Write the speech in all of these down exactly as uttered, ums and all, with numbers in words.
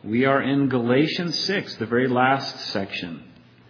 We are in Galatians six, the very last section.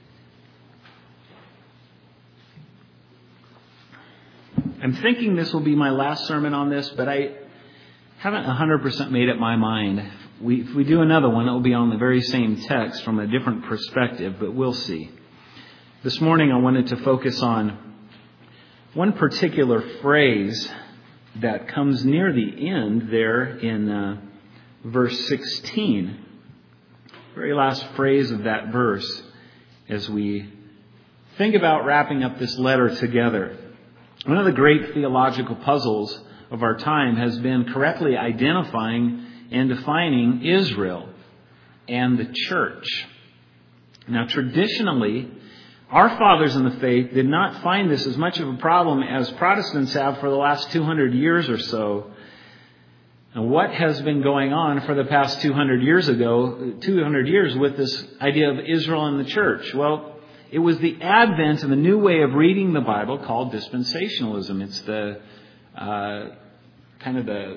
I'm thinking this will be my last sermon on this, but I haven't one hundred percent made up my mind. We, if we do another one, it will be on the very same text from a different perspective, but we'll see. This morning I wanted to focus on one particular phrase that comes near the end there in uh, verse sixteen. Very last phrase of that verse as we think about wrapping up this letter together. One of the great theological puzzles of our time has been correctly identifying and defining Israel and the church. Now, traditionally, our fathers in the faith did not find this as much of a problem as Protestants have for the last two hundred years or so. And what has been going on for the past two hundred years ago, two hundred years with this idea of Israel and the church? Well, it was the advent of a new way of reading the Bible called dispensationalism. It's the uh, kind of the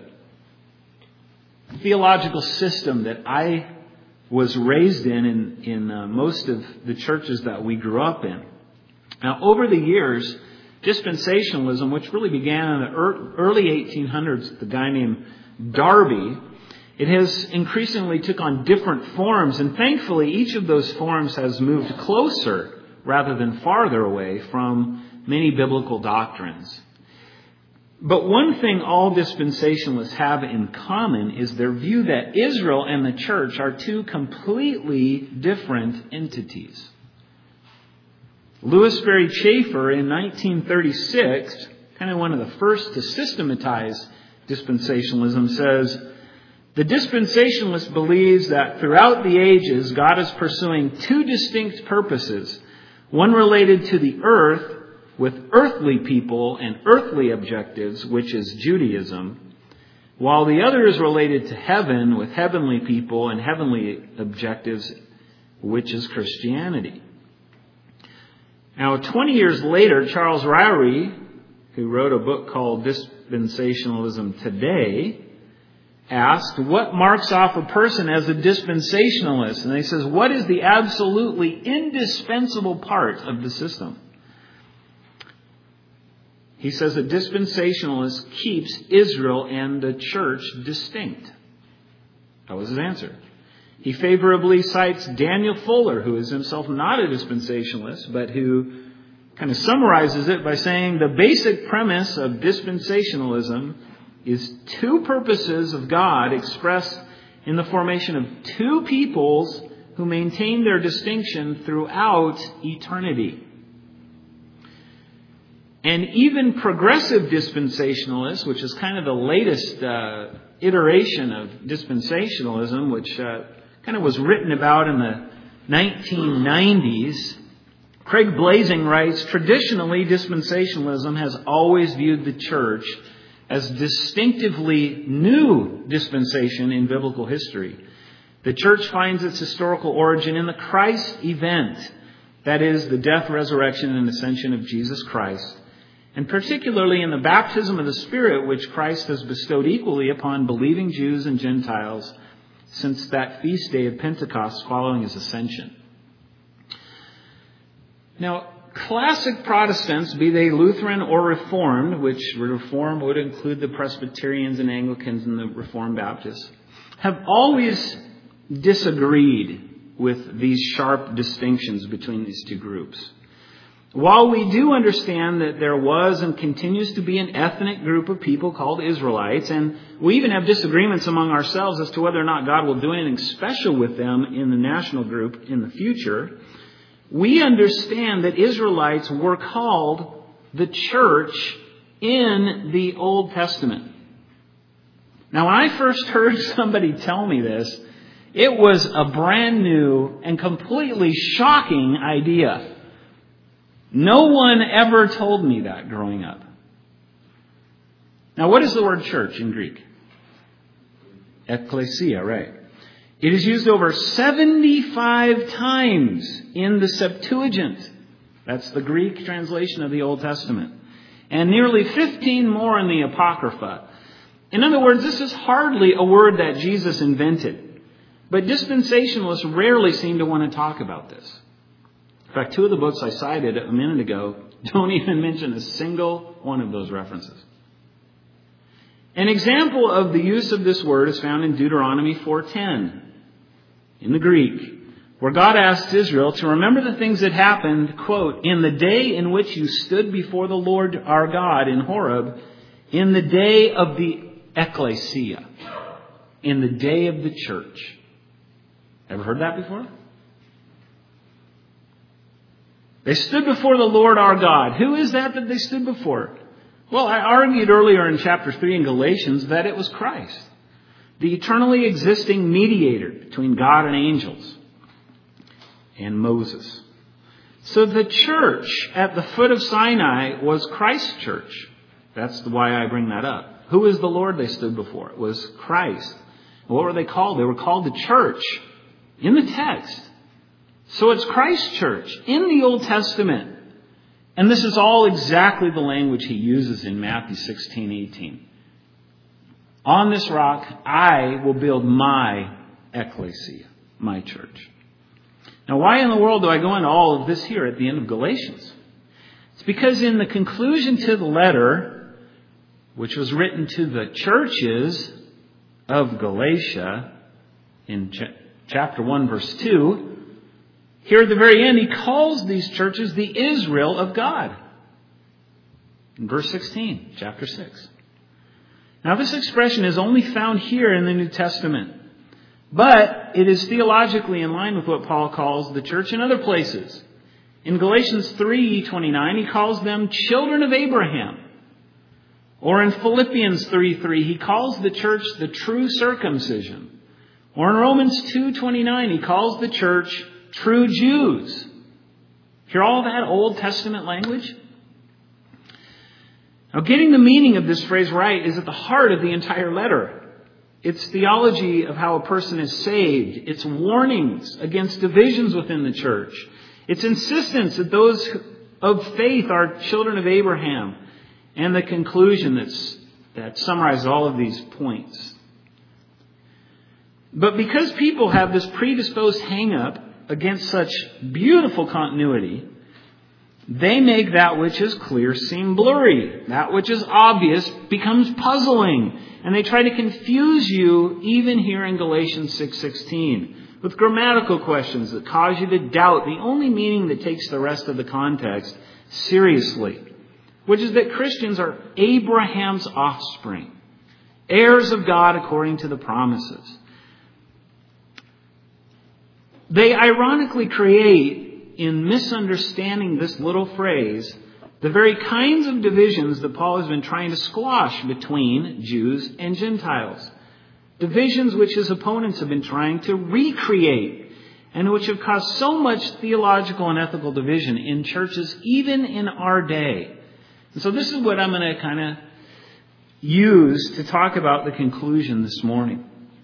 theological system that I was raised in in, in uh, most of the churches that we grew up in. Now, over the years, dispensationalism, which really began in the early eighteen hundreds with a guy named Darby, it has increasingly took on different forms, and thankfully each of those forms has moved closer rather than farther away from many biblical doctrines. But one thing all dispensationalists have in common is their view that Israel and the church are two completely different entities. Louis Berry Chafer in nineteen thirty-six, kind of one of the first to systematize dispensationalism, says, "The dispensationalist believes that throughout the ages God is pursuing two distinct purposes, one related to the earth with earthly people and earthly objectives, which is Judaism, while the other is related to heaven with heavenly people and heavenly objectives, which is Christianity." Now, twenty years later, Charles Ryrie, who wrote a book called Dispensationalism Today, asked, what marks off a person as a dispensationalist? And he says, what is the absolutely indispensable part of the system? He says a dispensationalist keeps Israel and the church distinct. That was his answer. He favorably cites Daniel Fuller, who is himself not a dispensationalist, but who kind of summarizes it by saying the basic premise of dispensationalism is two purposes of God expressed in the formation of two peoples who maintain their distinction throughout eternity. And even progressive dispensationalists, which is kind of the latest uh, iteration of dispensationalism, which uh, kind of was written about in the nineteen nineties, Craig Blazing writes, traditionally dispensationalism has always viewed the church as distinctively new dispensation in biblical history. The church finds its historical origin in the Christ event, that is, the death, resurrection, and ascension of Jesus Christ, and particularly in the baptism of the Spirit, which Christ has bestowed equally upon believing Jews and Gentiles since that feast day of Pentecost following his ascension. Now, classic Protestants, be they Lutheran or Reformed, which Reformed would include the Presbyterians and Anglicans and the Reformed Baptists, have always disagreed with these sharp distinctions between these two groups. While we do understand that there was and continues to be an ethnic group of people called Israelites, and we even have disagreements among ourselves as to whether or not God will do anything special with them in the national group in the future, we understand that Israelites were called the church in the Old Testament. Now, when I first heard somebody tell me this, it was a brand new and completely shocking idea. No one ever told me that growing up. Now, what is the word church in Greek? Ekklesia, right. It is used over seventy-five times in the Septuagint. That's the Greek translation of the Old Testament. And nearly fifteen more in the Apocrypha. In other words, this is hardly a word that Jesus invented. But dispensationalists rarely seem to want to talk about this. In fact, two of the books I cited a minute ago don't even mention a single one of those references. An example of the use of this word is found in Deuteronomy four ten in the Greek, where God asks Israel to remember the things that happened, quote, in the day in which you stood before the Lord our God in Horeb, in the day of the ecclesia, in the day of the church. Ever heard that before? They stood before the Lord our God. Who is that that they stood before? Well, I argued earlier in chapter three in Galatians that it was Christ, the eternally existing mediator between God and angels and Moses. So the church at the foot of Sinai was Christ's church. That's why I bring that up. Who is the Lord they stood before? It was Christ. What were they called? They were called the church in the text. So it's Christ's church in the Old Testament. And this is all exactly the language he uses in Matthew sixteen eighteen. On this rock, I will build my ecclesia, my church. Now, why in the world do I go into all of this here at the end of Galatians? It's because in the conclusion to the letter, which was written to the churches of Galatia in ch- chapter one, verse two, here at the very end, he calls these churches the Israel of God. In verse sixteen, chapter six. Now, this expression is only found here in the New Testament. But it is theologically in line with what Paul calls the church in other places. In Galatians three twenty-nine, he calls them children of Abraham. Or in Philippians three three, he calls the church the true circumcision. Or in Romans two twenty-nine, he calls the church true Jews. Hear all that Old Testament language? Now, getting the meaning of this phrase right is at the heart of the entire letter. It's theology of how a person is saved. It's warnings against divisions within the church. It's insistence that those of faith are children of Abraham. And the conclusion that's, that summarizes all of these points. But because people have this predisposed hang-up against such beautiful continuity, they make that which is clear seem blurry. That which is obvious becomes puzzling. And they try to confuse you, even here in Galatians six sixteen, with grammatical questions that cause you to doubt the only meaning that takes the rest of the context seriously, which is that Christians are Abraham's offspring, heirs of God according to the promises. They ironically create, in misunderstanding this little phrase, the very kinds of divisions that Paul has been trying to squash between Jews and Gentiles. Divisions which his opponents have been trying to recreate and which have caused so much theological and ethical division in churches even in our day. And so this is what I'm going to kind of use to talk about the conclusion this morning.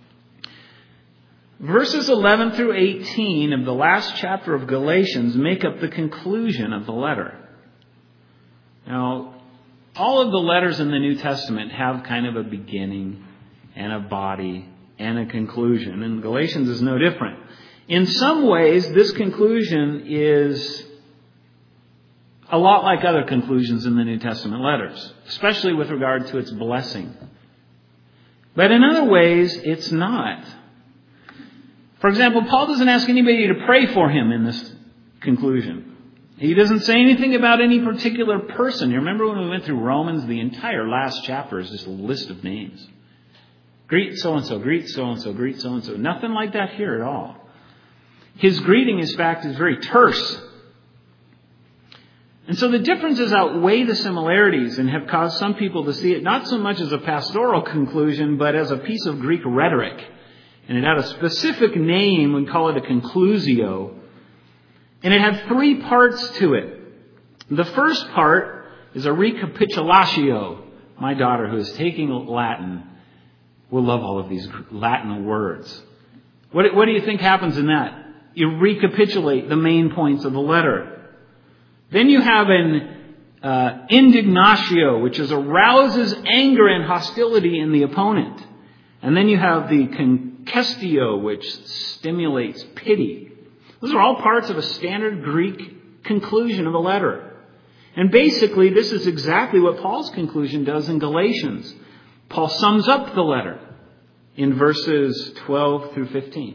Verses eleven through eighteen of the last chapter of Galatians make up the conclusion of the letter. Now, all of the letters in the New Testament have kind of a beginning and a body and a conclusion, and Galatians is no different. In some ways, this conclusion is a lot like other conclusions in the New Testament letters, especially with regard to its blessing. But in other ways, it's not. For example, Paul doesn't ask anybody to pray for him in this conclusion. He doesn't say anything about any particular person. You remember when we went through Romans, the entire last chapter is just a list of names. Greet so-and-so, greet so-and-so, greet so-and-so. Nothing like that here at all. His greeting, in fact, is very terse. And so the differences outweigh the similarities and have caused some people to see it not so much as a pastoral conclusion, but as a piece of Greek rhetoric. And it had a specific name, we call it a conclusio. And it had three parts to it. The first part is a recapitulatio. My daughter, who is taking Latin, will love all of these Latin words. What, what do you think happens in that? You recapitulate the main points of the letter. Then you have an uh, indignatio, which is arouses anger and hostility in the opponent. And then you have the concestio, which stimulates pity. Those are all parts of a standard Greek conclusion of a letter. And basically, this is exactly what Paul's conclusion does in Galatians. Paul sums up the letter in verses twelve through fifteen.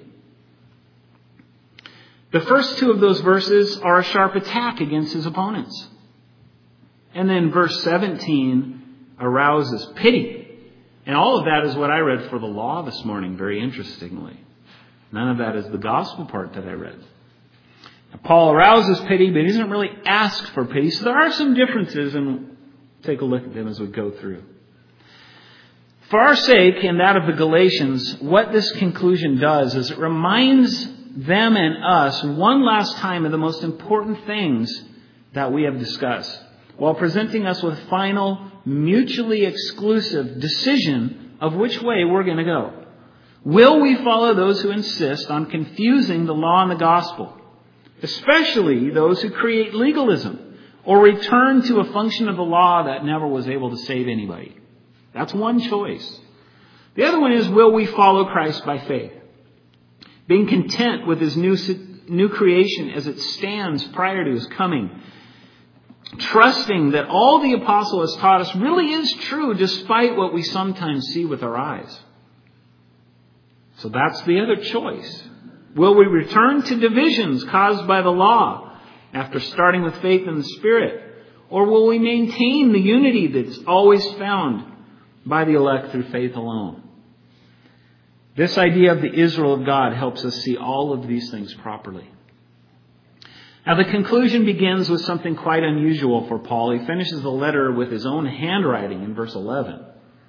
The first two of those verses are a sharp attack against his opponents. And then verse seventeen arouses pity. And all of that is what I read for the law this morning, very interestingly. None of that is the gospel part that I read. Now, Paul arouses pity, but he doesn't really ask for pity. So there are some differences, and we'll take a look at them as we go through. For our sake, and that of the Galatians, what this conclusion does is it reminds them and us one last time of the most important things that we have discussed, while presenting us with final, mutually exclusive decision of which way we're going to go. Will we follow those who insist on confusing the law and the gospel, especially those who create legalism, or return to a function of the law that never was able to save anybody? That's one choice. The other one is, will we follow Christ by faith, being content with his new, new creation as it stands prior to his coming, trusting that all the apostle has taught us really is true despite what we sometimes see with our eyes? So that's the other choice. Will we return to divisions caused by the law after starting with faith in the Spirit? Or will we maintain the unity that's always found by the elect through faith alone? This idea of the Israel of God helps us see all of these things properly. Now, the conclusion begins with something quite unusual for Paul. He finishes the letter with his own handwriting in verse eleven.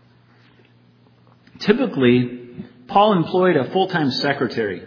Typically, Paul employed a full-time secretary.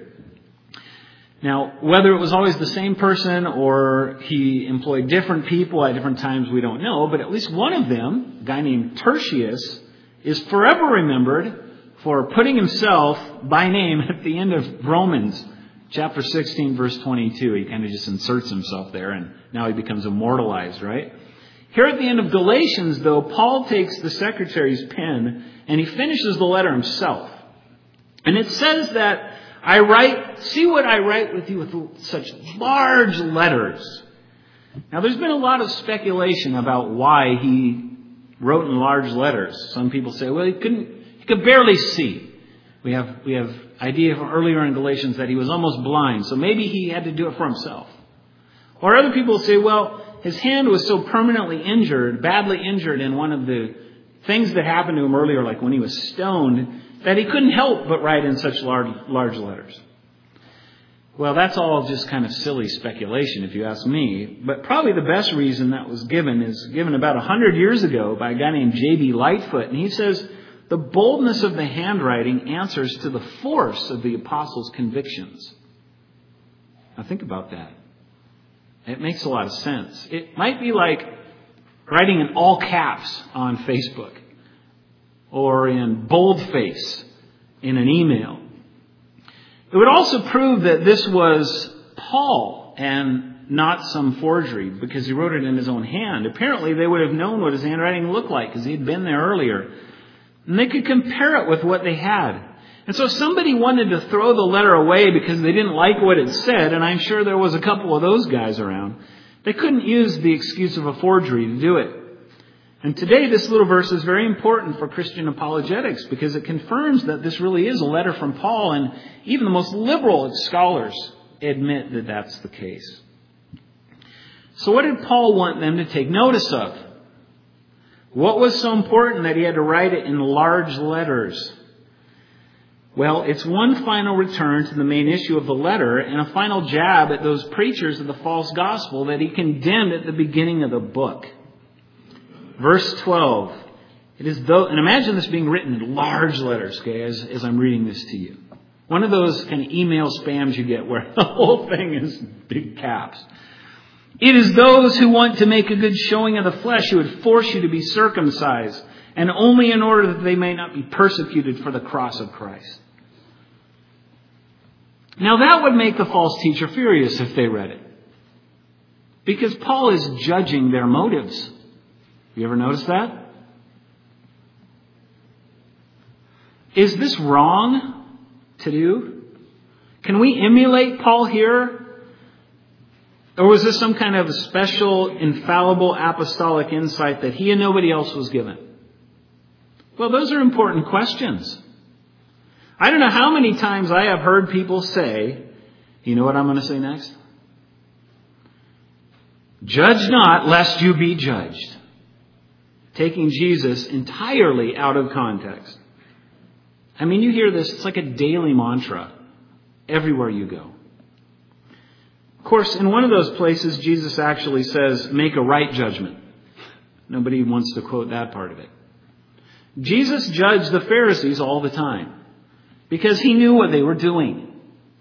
Now, whether it was always the same person or he employed different people at different times, we don't know. But at least one of them, a guy named Tertius, is forever remembered for putting himself by name at the end of Romans chapter sixteen, verse twenty-two. He kind of just inserts himself there, and now he becomes immortalized, right? Here at the end of Galatians, though, Paul takes the secretary's pen and he finishes the letter himself. And it says that I write, see what I write with you with such large letters. Now, there's been a lot of speculation about why he wrote in large letters. Some people say, well, he couldn't, he could barely see. We have, we have idea from earlier in Galatians that he was almost blind, so maybe he had to do it for himself. Or other people say, well, his hand was so permanently injured, badly injured in one of the things that happened to him earlier, like when he was stoned, that he couldn't help but write in such large, large letters. Well, that's all just kind of silly speculation, if you ask me. But probably the best reason that was given is given about a hundred years ago by a guy named J B Lightfoot. And he says, the boldness of the handwriting answers to the force of the apostles' convictions. Now think about that. It makes a lot of sense. It might be like writing in all caps on Facebook or in boldface in an email. It would also prove that this was Paul and not some forgery, because he wrote it in his own hand. Apparently they would have known what his handwriting looked like because he'd been there earlier. And they could compare it with what they had. And so if somebody wanted to throw the letter away because they didn't like what it said, and I'm sure there was a couple of those guys around, they couldn't use the excuse of a forgery to do it. And today this little verse is very important for Christian apologetics because it confirms that this really is a letter from Paul, and even the most liberal of scholars admit that that's the case. So what did Paul want them to take notice of? What was so important that he had to write it in large letters? Well, it's one final return to the main issue of the letter and a final jab at those preachers of the false gospel that he condemned at the beginning of the book. Verse twelve. It is though, and imagine this being written in large letters, okay, as, as I'm reading this to you. One of those kind of email spams you get where the whole thing is big caps. It is those who want to make a good showing of the flesh who would force you to be circumcised, and only in order that they may not be persecuted for the cross of Christ. Now that would make the false teacher furious if they read it, because Paul is judging their motives. You ever notice that? Is this wrong to do? Can we emulate Paul here? Or was this some kind of special, infallible, apostolic insight that he and nobody else was given? Well, those are important questions. I don't know how many times I have heard people say, you know what I'm going to say next? Judge not, lest you be judged. Taking Jesus entirely out of context. I mean, you hear this, it's like a daily mantra everywhere you go. Of course, in one of those places, Jesus actually says, make a right judgment. Nobody wants to quote that part of it. Jesus judged the Pharisees all the time because he knew what they were doing.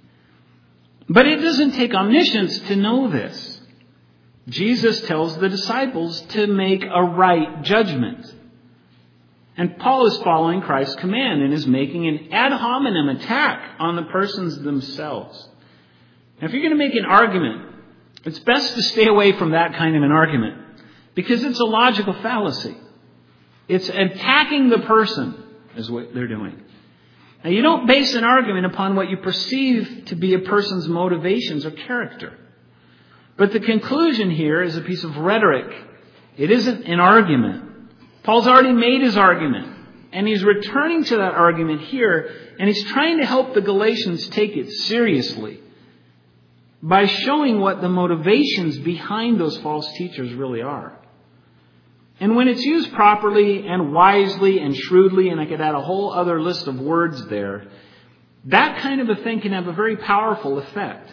But it doesn't take omniscience to know this. Jesus tells the disciples to make a right judgment. And Paul is following Christ's command and is making an ad hominem attack on the persons themselves. Now, if you're going to make an argument, it's best to stay away from that kind of an argument because it's a logical fallacy. It's attacking the person is what they're doing. Now, you don't base an argument upon what you perceive to be a person's motivations or character. But the conclusion here is a piece of rhetoric. It isn't an argument. Paul's already made his argument. And he's returning to that argument here. And he's trying to help the Galatians take it seriously by showing what the motivations behind those false teachers really are. And when it's used properly and wisely and shrewdly, and I could add a whole other list of words there, that kind of a thing can have a very powerful effect.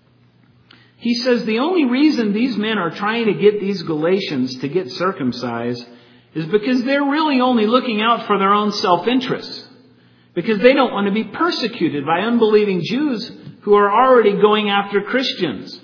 He says the only reason these men are trying to get these Galatians to get circumcised is because they're really only looking out for their own self-interest. Because they don't want to be persecuted by unbelieving Jews who are already going after Christians.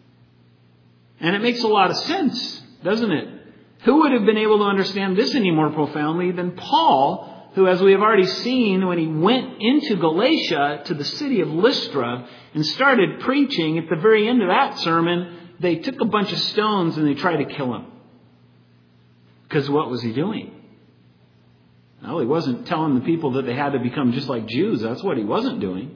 And it makes a lot of sense, doesn't it? Who would have been able to understand this any more profoundly than Paul, who, as we have already seen, when he went into Galatia to the city of Lystra and started preaching, at the very end of that sermon, they took a bunch of stones and they tried to kill him. Because what was he doing? Well, he wasn't telling the people that they had to become just like Jews. That's what he wasn't doing.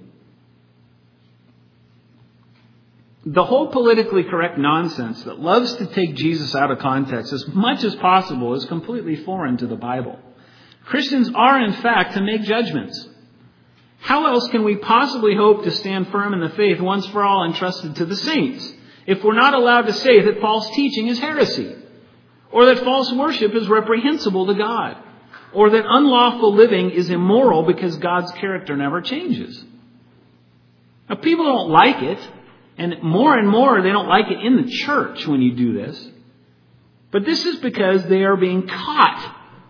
The whole politically correct nonsense that loves to take Jesus out of context as much as possible is completely foreign to the Bible. Christians are, in fact, to make judgments. How else can we possibly hope to stand firm in the faith once for all entrusted to the saints if we're not allowed to say that false teaching is heresy, or that false worship is reprehensible to God, or that unlawful living is immoral because God's character never changes? Now, people don't like it. And more and more, they don't like it in the church when you do this. But this is because they are being caught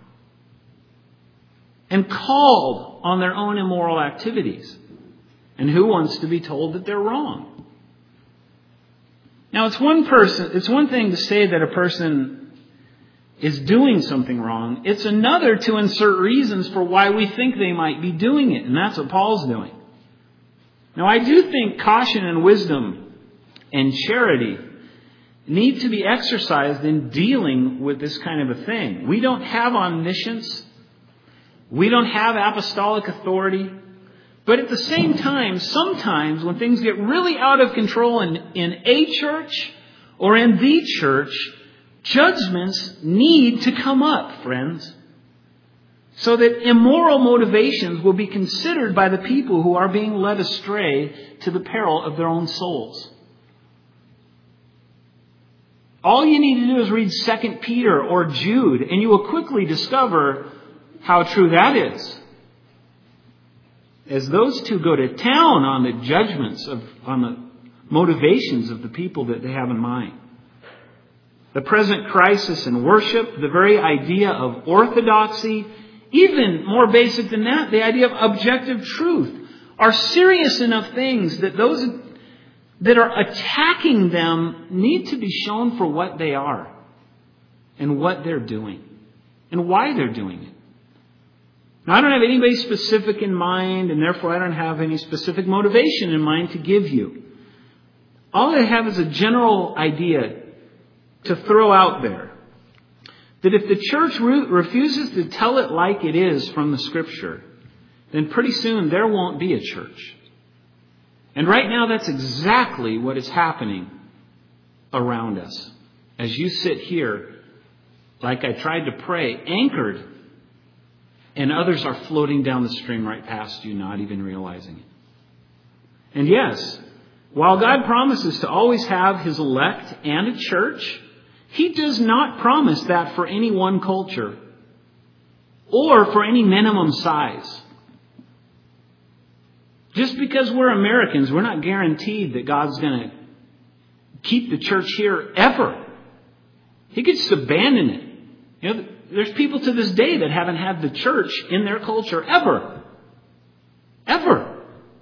and called on their own immoral activities. And who wants to be told that they're wrong? Now, it's one person, it's one thing to say that a person is doing something wrong. It's another to insert reasons for why we think they might be doing it. And that's what Paul's doing. Now, I do think caution and wisdom and charity need to be exercised in dealing with this kind of a thing. We don't have omniscience. We don't have apostolic authority. But at the same time, sometimes when things get really out of control in, in a church or in the church, judgments need to come up, friends. So that immoral motivations will be considered by the people who are being led astray to the peril of their own souls. All you need to do is read Second Peter or Jude, and you will quickly discover how true that is. As those two go to town on the judgments of, on the motivations of the people that they have in mind. The present crisis in worship, the very idea of orthodoxy, even more basic than that, the idea of objective truth, are serious enough things that those that are attacking them need to be shown for what they are and what they're doing and why they're doing it. Now, I don't have anybody specific in mind, and therefore I don't have any specific motivation in mind to give you. All I have is a general idea to throw out there. That if the church refuses to tell it like it is from the Scripture, then pretty soon there won't be a church. And right now that's exactly what is happening around us. As you sit here, like I tried to pray, anchored, and others are floating down the stream right past you, not even realizing it. And yes, while God promises to always have His elect and a church, He does not promise that for any one culture or for any minimum size. Just because we're Americans, we're not guaranteed that God's going to keep the church here ever. He could just abandon it. You know, there's people to this day that haven't had the church in their culture ever. Ever.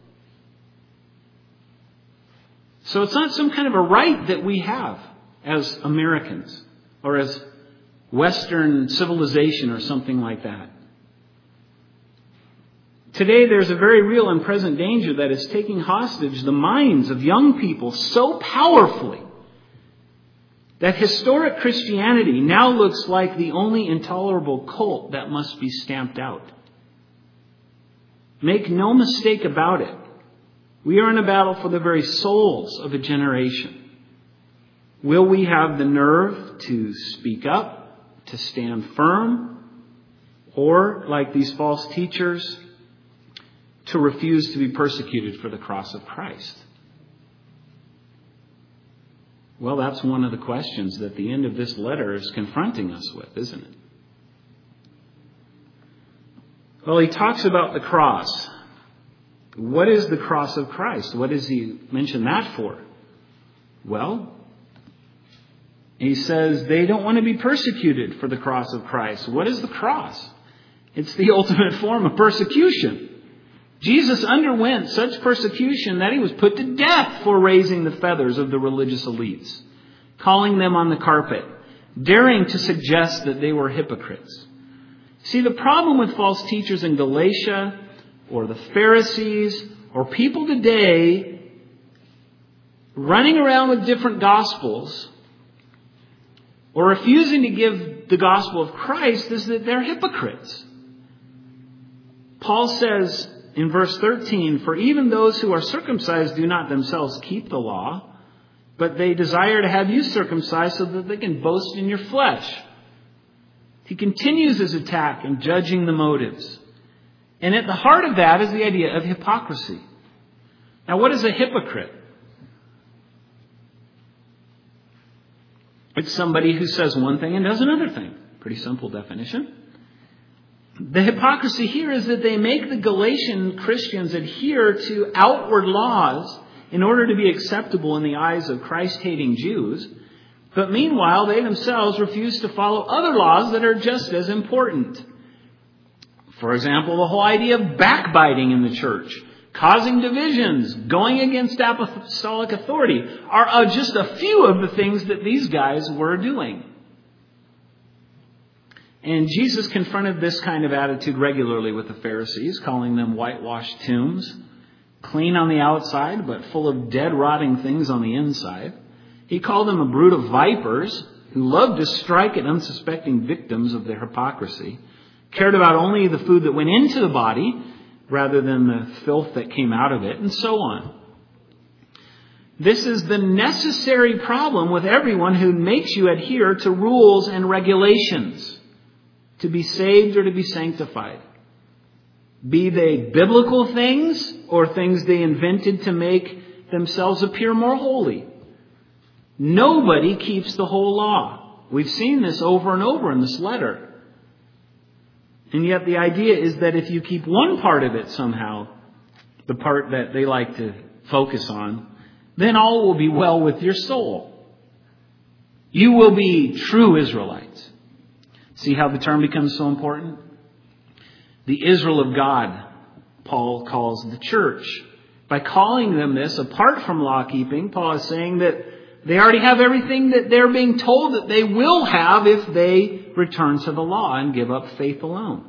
So it's not some kind of a right that we have as Americans or as Western civilization or something like that. Today there's a very real and present danger that is taking hostage the minds of young people so powerfully that historic Christianity now looks like the only intolerable cult that must be stamped out. Make no mistake about it. We are in a battle for the very souls of a generation. Will we have the nerve to speak up, to stand firm, or, like these false teachers, to refuse to be persecuted for the cross of Christ? Well, that's one of the questions that the end of this letter is confronting us with, isn't it? Well, he talks about the cross. What is the cross of Christ? What does he mention that for? Well, he says they don't want to be persecuted for the cross of Christ. What is the cross? It's the ultimate form of persecution. Jesus underwent such persecution that he was put to death for raising the feathers of the religious elites, calling them on the carpet, daring to suggest that they were hypocrites. See, the problem with false teachers in Galatia, or the Pharisees, or people today running around with different gospels, or refusing to give the gospel of Christ, is that they're hypocrites. Paul says in verse thirteen, "For even those who are circumcised do not themselves keep the law, but they desire to have you circumcised so that they can boast in your flesh." He continues his attack in judging the motives. And at the heart of that is the idea of hypocrisy. Now, what is a hypocrite? It's somebody who says one thing and does another thing. Pretty simple definition. The hypocrisy here is that they make the Galatian Christians adhere to outward laws in order to be acceptable in the eyes of Christ-hating Jews. But meanwhile, they themselves refuse to follow other laws that are just as important. For example, the whole idea of backbiting in the church, causing divisions, going against apostolic authority are uh, just a few of the things that these guys were doing. And Jesus confronted this kind of attitude regularly with the Pharisees, calling them whitewashed tombs, clean on the outside, but full of dead, rotting things on the inside. He called them a brood of vipers who loved to strike at unsuspecting victims of their hypocrisy, cared about only the food that went into the body rather than the filth that came out of it, and so on. This is the necessary problem with everyone who makes you adhere to rules and regulations to be saved or to be sanctified. Be they biblical things or things they invented to make themselves appear more holy. Nobody keeps the whole law. We've seen this over and over in this letter. And yet the idea is that if you keep one part of it somehow, the part that they like to focus on, then all will be well with your soul. You will be true Israelites. See how the term becomes so important? The Israel of God, Paul calls the church. By calling them this, apart from law keeping, Paul is saying that they already have everything that they're being told that they will have if they return to the law and give up faith alone.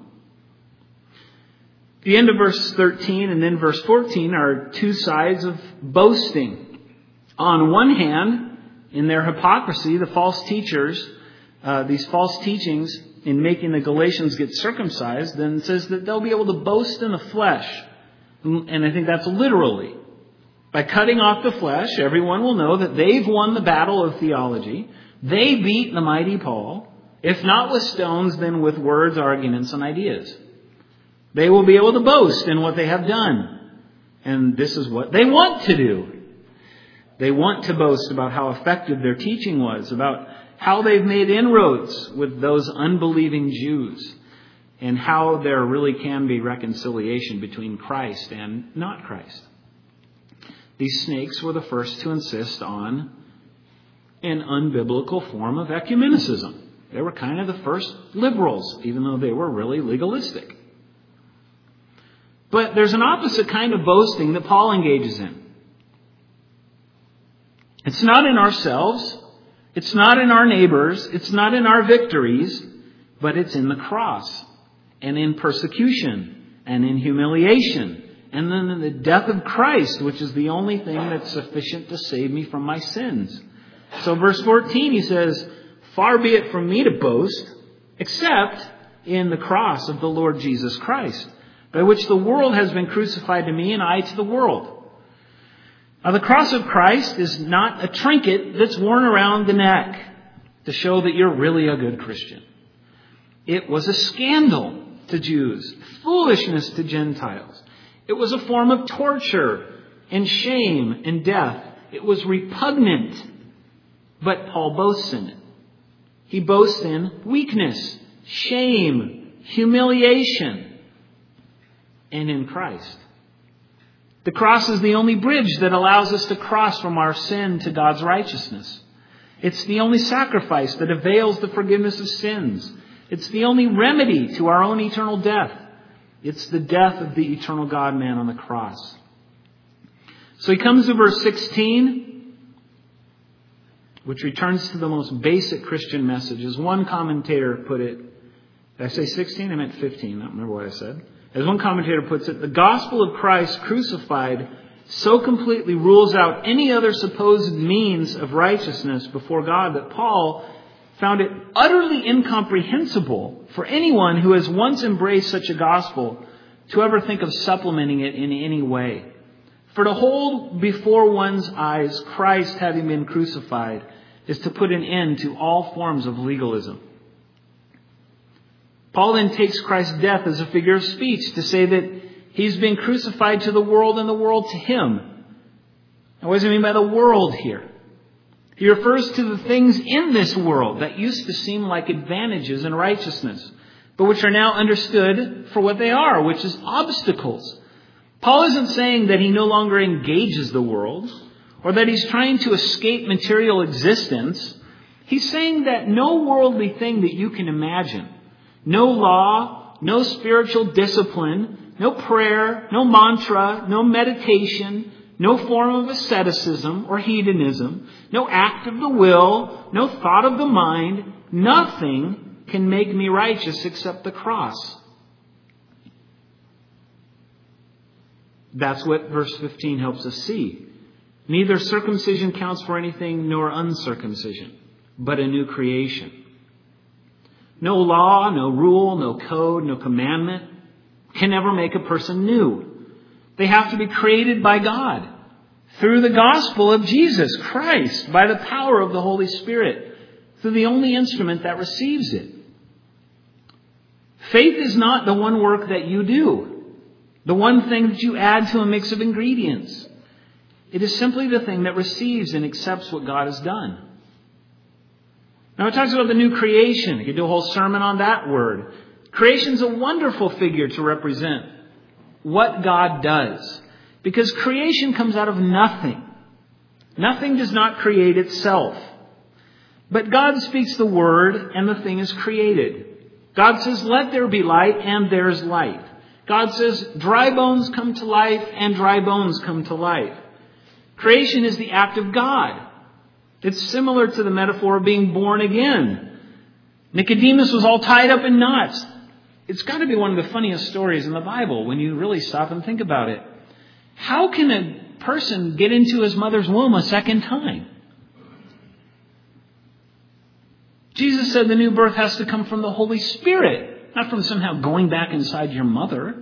The end of verse thirteen and then verse fourteen are two sides of boasting. On one hand, in their hypocrisy, the false teachers, uh, these false teachings in making the Galatians get circumcised, then it says that they'll be able to boast in the flesh. And I think that's literally. By cutting off the flesh, everyone will know that they've won the battle of theology. They beat the mighty Paul. If not with stones, then with words, arguments, and ideas. They will be able to boast in what they have done. And this is what they want to do. They want to boast about how effective their teaching was, about how they've made inroads with those unbelieving Jews, and how there really can be reconciliation between Christ and not Christ. These snakes were the first to insist on an unbiblical form of ecumenicism. They were kind of the first liberals, even though they were really legalistic. But there's an opposite kind of boasting that Paul engages in. It's not in ourselves. It's not in our neighbors. It's not in our victories. But it's in the cross and in persecution and in humiliation and then in the death of Christ, which is the only thing that's sufficient to save me from my sins. So verse fourteen, he says, "Far be it from me to boast, except in the cross of the Lord Jesus Christ, by which the world has been crucified to me and I to the world." Now, the cross of Christ is not a trinket that's worn around the neck to show that you're really a good Christian. It was a scandal to Jews, foolishness to Gentiles. It was a form of torture and shame and death. It was repugnant, but Paul boasts in it. He boasts in weakness, shame, humiliation, and in Christ. The cross is the only bridge that allows us to cross from our sin to God's righteousness. It's the only sacrifice that avails the forgiveness of sins. It's the only remedy to our own eternal death. It's the death of the eternal God-man on the cross. So he comes to verse sixteen, which returns to the most basic Christian message. As one commentator put it, did I say sixteen? I meant fifteen. I don't remember what I said. As one commentator puts it, the gospel of Christ crucified so completely rules out any other supposed means of righteousness before God that Paul found it utterly incomprehensible for anyone who has once embraced such a gospel to ever think of supplementing it in any way. For to hold before one's eyes Christ having been crucified is to put an end to all forms of legalism. Paul then takes Christ's death as a figure of speech to say that he's been crucified to the world and the world to him. Now, what does he mean by the world here? He refers to the things in this world that used to seem like advantages in righteousness, but which are now understood for what they are, which is obstacles. Paul isn't saying that he no longer engages the world or that he's trying to escape material existence. He's saying that no worldly thing that you can imagine, no law, no spiritual discipline, no prayer, no mantra, no meditation, no form of asceticism or hedonism, no act of the will, no thought of the mind, nothing can make me righteous except the cross. That's what verse fifteen helps us see. Neither circumcision counts for anything nor uncircumcision, but a new creation. No law, no rule, no code, no commandment can ever make a person new. They have to be created by God through the gospel of Jesus Christ, by the power of the Holy Spirit, through the only instrument that receives it. Faith is not the one work that you do, the one thing that you add to a mix of ingredients. It is simply the thing that receives and accepts what God has done. Now it talks about the new creation. You could do a whole sermon on that word. Creation's a wonderful figure to represent what God does, because creation comes out of nothing. Nothing does not create itself. But God speaks the word and the thing is created. God says, "Let there be light," and there's light. God says, "Dry bones come to life," and dry bones come to life. Creation is the act of God. It's similar to the metaphor of being born again. Nicodemus was all tied up in knots. It's got to be one of the funniest stories in the Bible when you really stop and think about it. How can a person get into his mother's womb a second time? Jesus said the new birth has to come from the Holy Spirit, not from somehow going back inside your mother.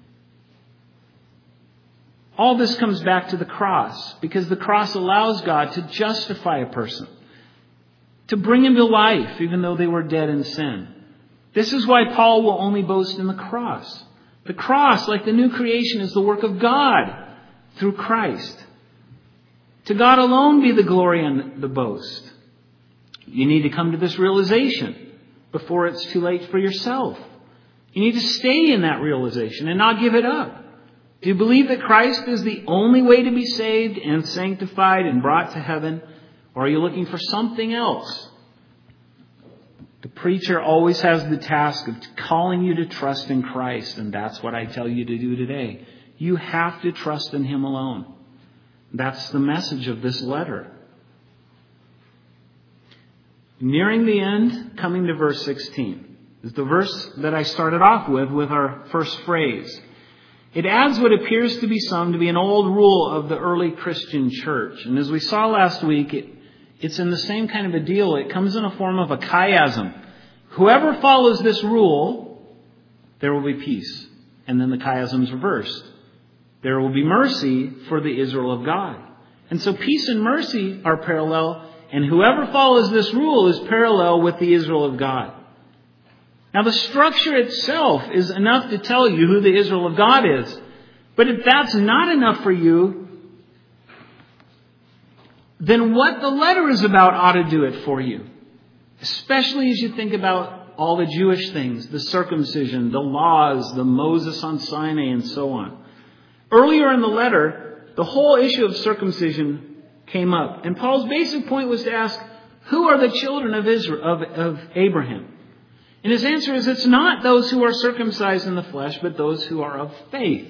All this comes back to the cross, because the cross allows God to justify a person, to bring him to life, even though they were dead in sin. This is why Paul will only boast in the cross. The cross, like the new creation, is the work of God through Christ. To God alone be the glory and the boast. You need to come to this realization before it's too late for yourself. You need to stay in that realization and not give it up. Do you believe that Christ is the only way to be saved and sanctified and brought to heaven? Or are you looking for something else? The preacher always has the task of calling you to trust in Christ, and that's what I tell you to do today. You have to trust in Him alone. That's the message of this letter. Nearing the end, coming to verse sixteen, is the verse that I started off with, with our first phrase. It adds what appears to be some to be an old rule of the early Christian church. And as we saw last week, it, it's in the same kind of a deal. It comes in a form of a chiasm. Whoever follows this rule, there will be peace. And then the chiasm is reversed. There will be mercy for the Israel of God. And so peace and mercy are parallel. And whoever follows this rule is parallel with the Israel of God. Now, the structure itself is enough to tell you who the Israel of God is. But if that's not enough for you, then what the letter is about ought to do it for you. Especially as you think about all the Jewish things, the circumcision, the laws, the Moses on Sinai, and so on. Earlier in the letter, the whole issue of circumcision came up. And Paul's basic point was to ask, who are the children of Israel, of, of Abraham? And his answer is, it's not those who are circumcised in the flesh, but those who are of faith.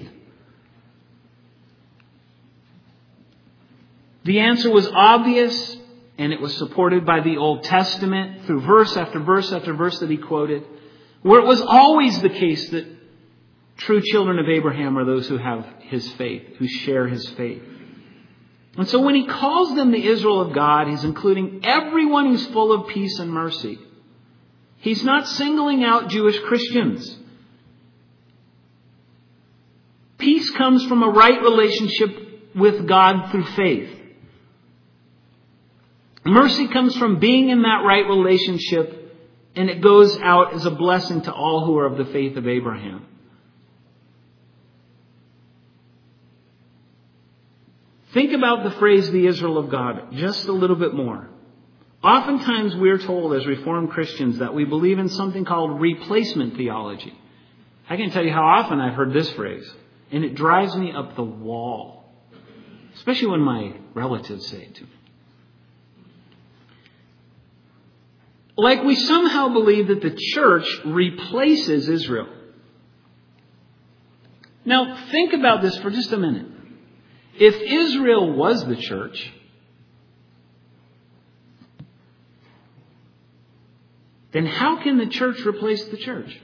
The answer was obvious, and it was supported by the Old Testament through verse after verse after verse that he quoted, where it was always the case that true children of Abraham are those who have his faith, who share his faith. And so when he calls them the Israel of God, he's including everyone who's full of peace and mercy. He's not singling out Jewish Christians. Peace comes from a right relationship with God through faith. Mercy comes from being in that right relationship, and it goes out as a blessing to all who are of the faith of Abraham. Think about the phrase, the Israel of God, just a little bit more. Oftentimes we're told as Reformed Christians that we believe in something called replacement theology. I can tell you how often I've heard this phrase, and it drives me up the wall, especially when my relatives say it to me. Like we somehow believe that the church replaces Israel. Now, think about this for just a minute. If Israel was the church, then how can the church replace the church?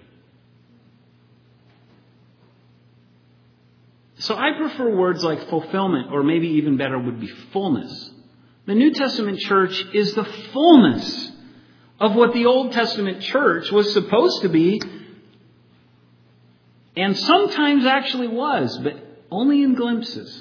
So I prefer words like fulfillment, or maybe even better would be fullness. The New Testament church is the fullness of what the Old Testament church was supposed to be, and sometimes actually was, but only in glimpses.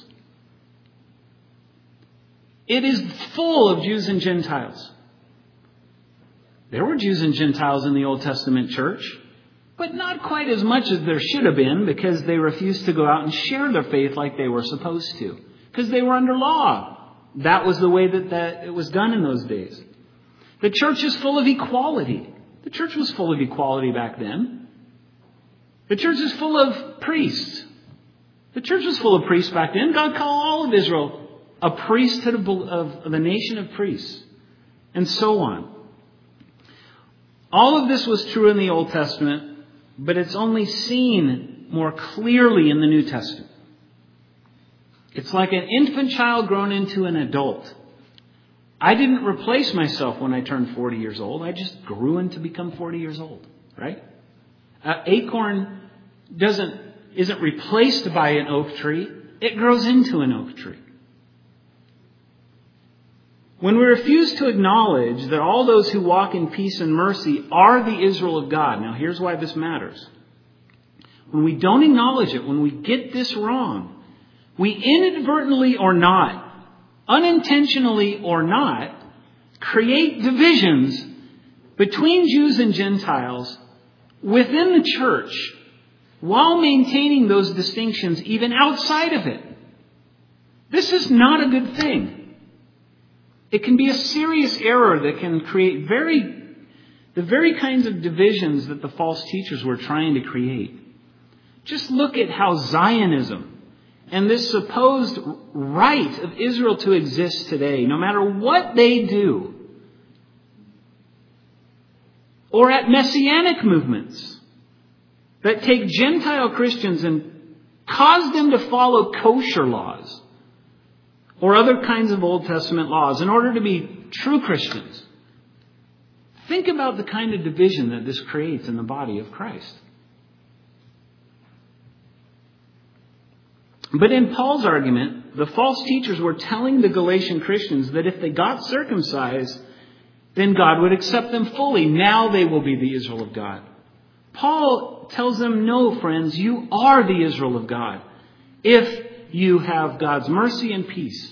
It is full of Jews and Gentiles. There were Jews and Gentiles in the Old Testament church, but not quite as much as there should have been, because they refused to go out and share their faith like they were supposed to, because they were under law. That was the way that, that it was done in those days. The church is full of equality. The church was full of equality back then. The church is full of priests. The church was full of priests back then. God called all of Israel a priesthood of, of the nation of priests, and so on. All of this was true in the Old Testament, but it's only seen more clearly in the New Testament. It's like an infant child grown into an adult. I didn't replace myself when I turned forty years old. I just grew into become forty years old, right? An acorn doesn't isn't replaced by an oak tree. It grows into an oak tree. When we refuse to acknowledge that all those who walk in peace and mercy are the Israel of God. Now, here's why this matters. When we don't acknowledge it, when we get this wrong, we inadvertently or not, unintentionally or not, create divisions between Jews and Gentiles within the church while maintaining those distinctions even outside of it. This is not a good thing. It can be a serious error that can create very, the very kinds of divisions that the false teachers were trying to create. Just look at how Zionism and this supposed right of Israel to exist today, no matter what they do, or at Messianic movements that take Gentile Christians and cause them to follow kosher laws or other kinds of Old Testament laws in order to be true Christians. Think about the kind of division that this creates in the body of Christ. But in Paul's argument, the false teachers were telling the Galatian Christians that if they got circumcised, then God would accept them fully. Now they will be the Israel of God. Paul tells them, no, friends, you are the Israel of God if you have God's mercy and peace.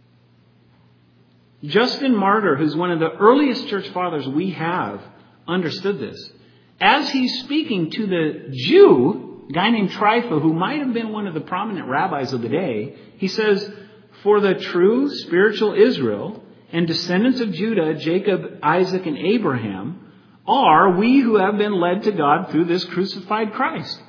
Justin Martyr, who's one of the earliest church fathers we have, understood this. As he's speaking to the Jew, a guy named Trypho, who might have been one of the prominent rabbis of the day, he says, for the true spiritual Israel and descendants of Judah, Jacob, Isaac, and Abraham, are we who have been led to God through this crucified Christ.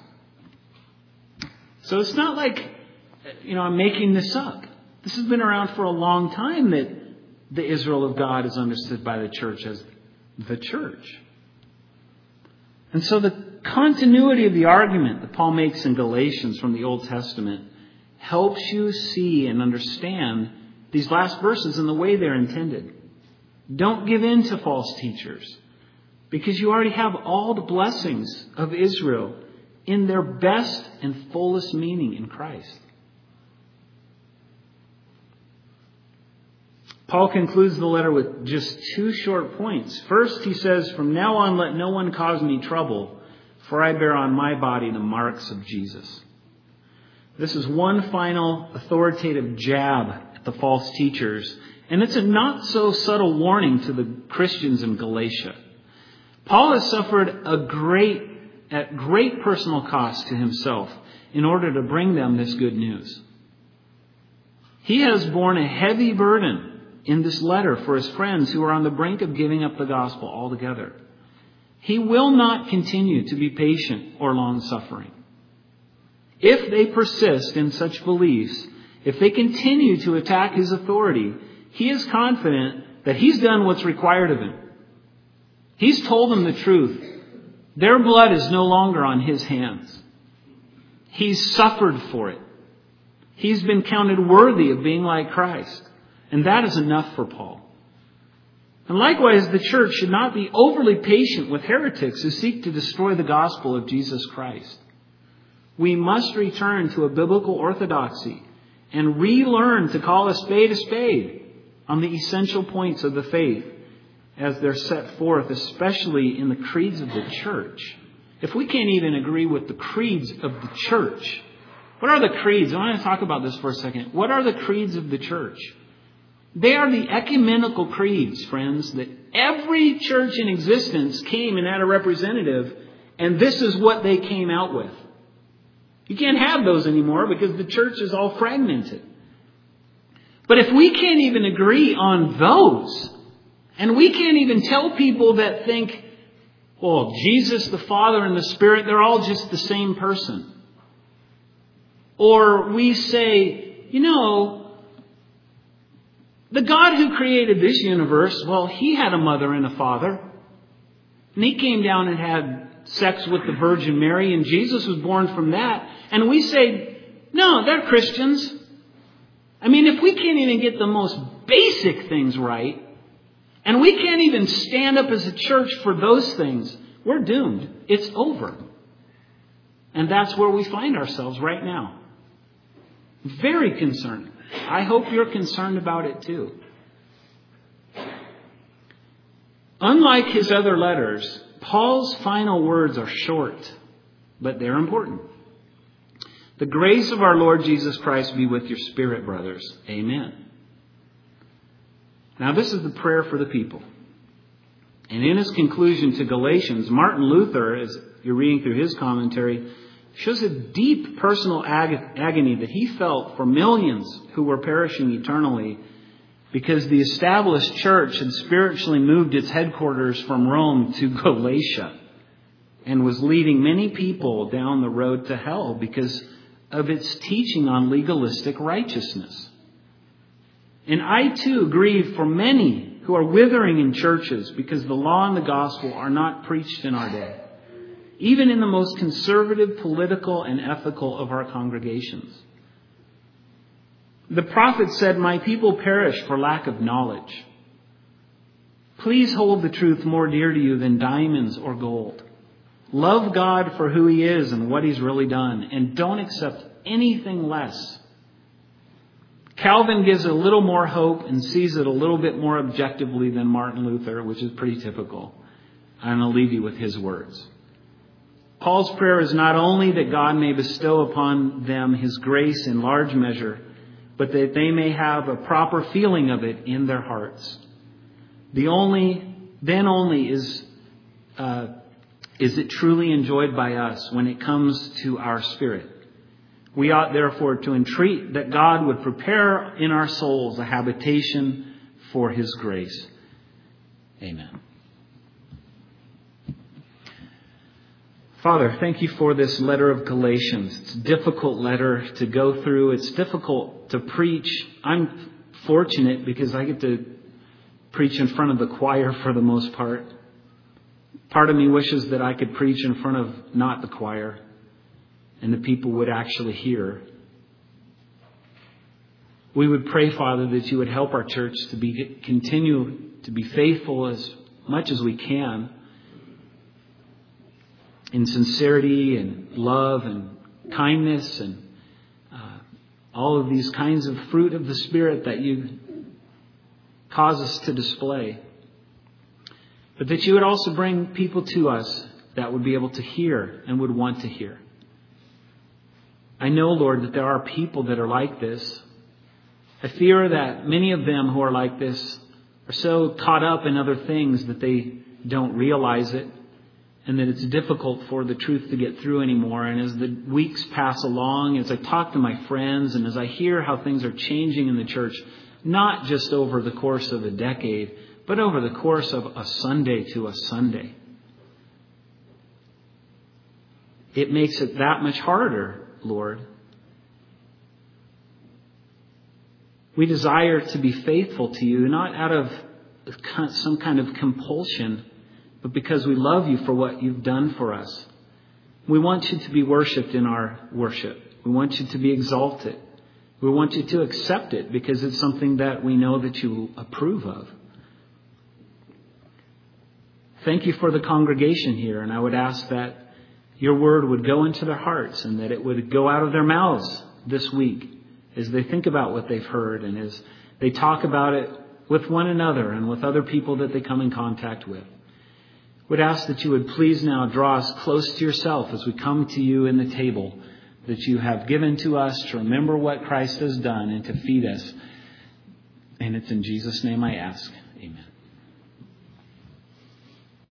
So it's not like, you know, I'm making this up. This has been around for a long time, that the Israel of God is understood by the church as the church. And so the continuity of the argument that Paul makes in Galatians from the Old Testament helps you see and understand these last verses in the way they're intended. Don't give in to false teachers, because you already have all the blessings of Israel in their best and fullest meaning in Christ. Paul concludes the letter with just two short points. First, he says, from now on, let no one cause me trouble, for I bear on my body the marks of Jesus. This is one final authoritative jab at the false teachers, and it's a not so subtle warning to the Christians in Galatia. Paul has suffered a great, at great personal cost to himself in order to bring them this good news. He has borne a heavy burden in this letter for his friends who are on the brink of giving up the gospel altogether. He will not continue to be patient or long-suffering. If they persist in such beliefs, if they continue to attack his authority, he is confident that he's done what's required of him. He's told them the truth. Their blood is no longer on his hands. He's suffered for it. He's been counted worthy of being like Christ. And that is enough for Paul. And likewise, the church should not be overly patient with heretics who seek to destroy the gospel of Jesus Christ. We must return to a biblical orthodoxy and relearn to call a spade a spade on the essential points of the faith as they're set forth, especially in the creeds of the church. If we can't even agree with the creeds of the church, what are the creeds? I want to talk about this for a second. What are the creeds of the church? They are the ecumenical creeds, friends, that every church in existence came and had a representative, and this is what they came out with. You can't have those anymore because the church is all fragmented. But if we can't even agree on those, and we can't even tell people that think, well, Jesus, the Father, and the Spirit, they're all just the same person. Or we say, you know, the God who created this universe, well, he had a mother and a father. And he came down and had sex with the Virgin Mary, and Jesus was born from that. And we say, no, they're Christians. I mean, if we can't even get the most basic things right, and we can't even stand up as a church for those things, we're doomed. It's over. And that's where we find ourselves right now. Very concerning. I hope you're concerned about it too. unlike his other letters, Paul's final words are short, but they're important. The grace of our Lord Jesus Christ be with your spirit, brothers. Amen. Now, this is the prayer for the people. And in his conclusion to Galatians, Martin Luther, as you're reading through his commentary, shows a deep personal ag- agony that he felt for millions who were perishing eternally because the established church had spiritually moved its headquarters from Rome to Galatia and was leading many people down the road to hell because of its teaching on legalistic righteousness. And I too grieve for many who are withering in churches because the law and the gospel are not preached in our day, even in the most conservative, political, and ethical of our congregations. The prophet said, "My people perish for lack of knowledge." Please hold the truth more dear to you than diamonds or gold. Love God for who He is and what He's really done, and don't accept anything less. Calvin gives a little more hope and sees it a little bit more objectively than Martin Luther, which is pretty typical. I'm going to leave you with his words. Paul's prayer is not only that God may bestow upon them His grace in large measure, but that they may have a proper feeling of it in their hearts. The only, then only is, uh, is it truly enjoyed by us when it comes to our spirit. We ought therefore to entreat that God would prepare in our souls a habitation for His grace. Amen. Father, thank you for this letter of Galatians. It's a difficult letter to go through. It's difficult to preach. I'm fortunate because I get to preach in front of the choir for the most part. Part of me wishes that I could preach in front of not the choir and the people would actually hear. We would pray, Father, that you would help our church to be continue to be faithful as much as we can in sincerity and love and kindness and uh, all of these kinds of fruit of the Spirit that you cause us to display. But that you would also bring people to us that would be able to hear and would want to hear. I know, Lord, that there are people that are like this. I fear that many of them who are like this are so caught up in other things that they don't realize it, and that it's difficult for the truth to get through anymore. And as the weeks pass along, as I talk to my friends, and as I hear how things are changing in the church, not just over the course of a decade, but over the course of a Sunday to a Sunday, it makes it that much harder, Lord. We desire to be faithful to you, not out of some kind of compulsion, but because we love you for what you've done for us. We want you to be worshipped in our worship. We want you to be exalted. We want you to accept it because it's something that we know that you approve of. Thank you for the congregation here, and I would ask that your word would go into their hearts and that it would go out of their mouths this week as they think about what they've heard and as they talk about it with one another and with other people that they come in contact with. Would ask that you would please now draw us close to yourself as we come to you in the table that you have given to us to remember what Christ has done and to feed us. And it's in Jesus' name I ask. Amen.